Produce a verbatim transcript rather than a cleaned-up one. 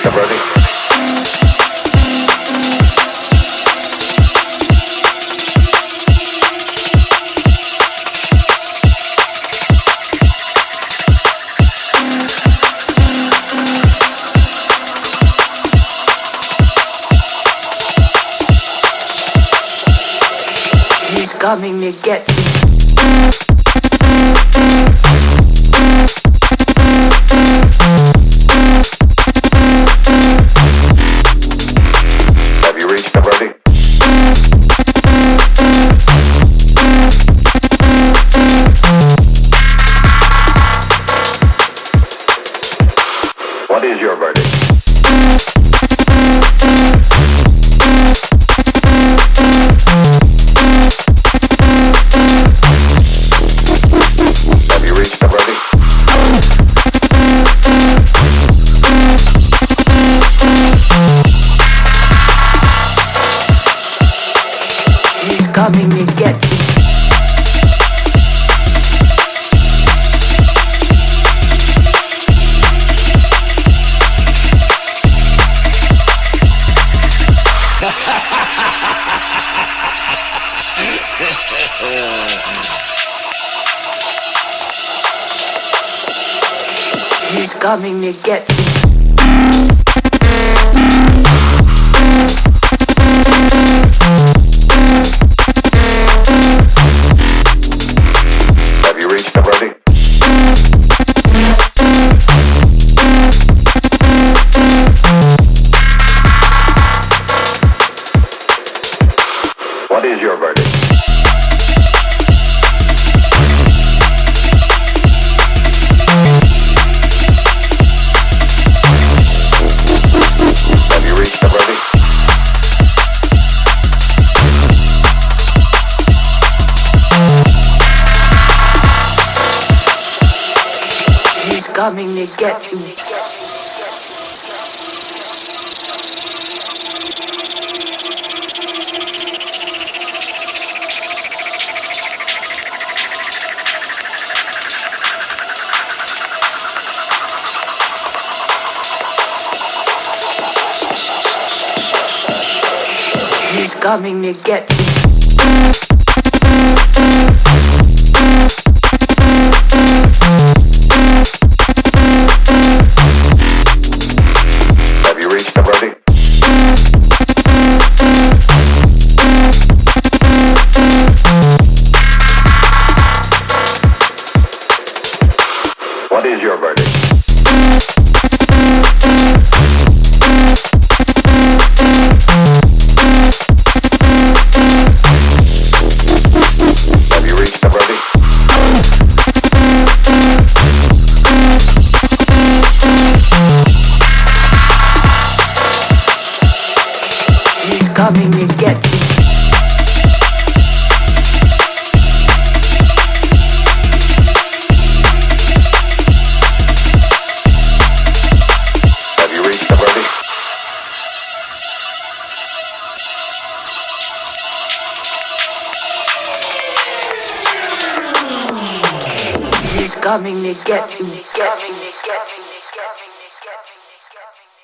the verdict? He's coming to get you. Have you reached the verdict? What is your verdict? Have you reached the verdict? He's coming to get you. He's coming to get you. Have you reached the verdict? What is your verdict? Have you reached the verdict? He's coming to get you. He's coming to get you. Have you reached the verdict? What is your verdict? Have you reached the verdict? He's coming to get you. Have you reached the verdict? He's coming to get you. Get you. Get you. Get you. Get you.